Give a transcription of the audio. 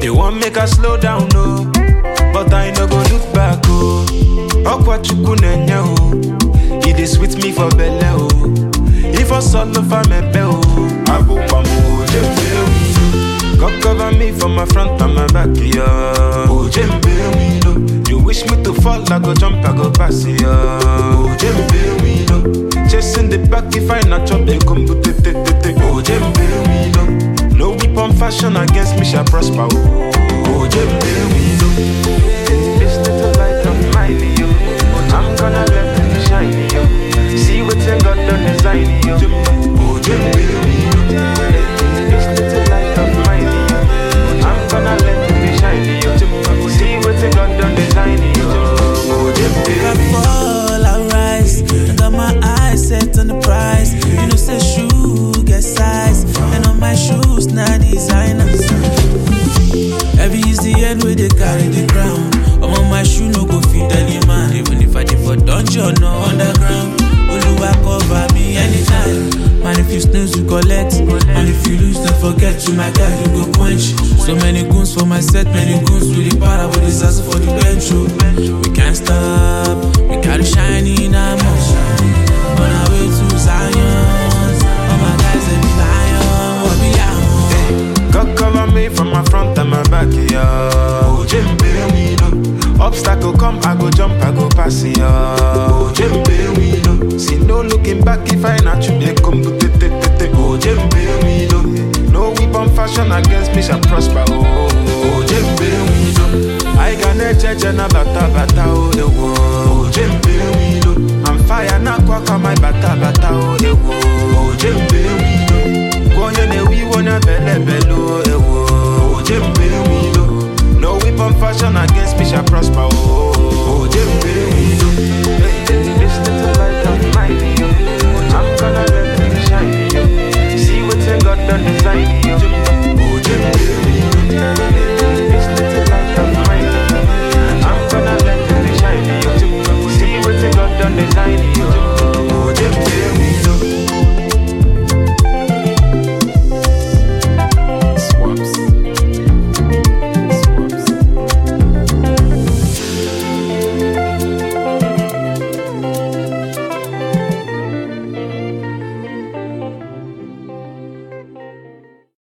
They want make us slow down, no. But I no go look back, oh. Okwa chukunenya, oh. It is sweet me for belle, oh. If I solo for me, oh. I go pamo, God cover me from my front and my back, yeah. Oh, Jembe, we know. You wish me to fall, I go jump, I go pass, yeah. Oh, Jembe, we know. Chasing the back, if I not chop, they come to te. Oh, Jembe, we know. No weapon fashion against me shall prosper, oh, Jembe, we know. This little light of mine, yo. I'm gonna let it shine, yo. See what's in God done design, yo. Oh, Jembe, we know. This little light of mine, yo. I'm gonna let it shine, yo. See what's in God done design, yo. Oh, Jembe, we know. I fall, I rise. I got my eyes set on the prize. You know, say shoe get size. And on my shoes, now designers. Heavy is the end where they carry the crown. I'm on my shoe, no go fit any man. Even if I did for dungeon or underground. Oluwa cover me anytime. Man, if you snooze, you collect. And if you lose, don't forget you my guy, you go quench. So many goons for my set, many goons with the power, but this also for the bench. We can't stop, we gotta shine in our motion. On our way to Zion, all my guys they be lion, what we are. God cover me from my front and my back, yeah. Oh, Jembe, we know. Obstacle come, I go jump, I go pass, yeah. Oh, Jembe, we know. See no looking back if I not you, they come to te. Oh, Jembe, we know. No weapon fashion against me shall prosper, oh, Jembe, we know. I can judge and bata, oh, the world.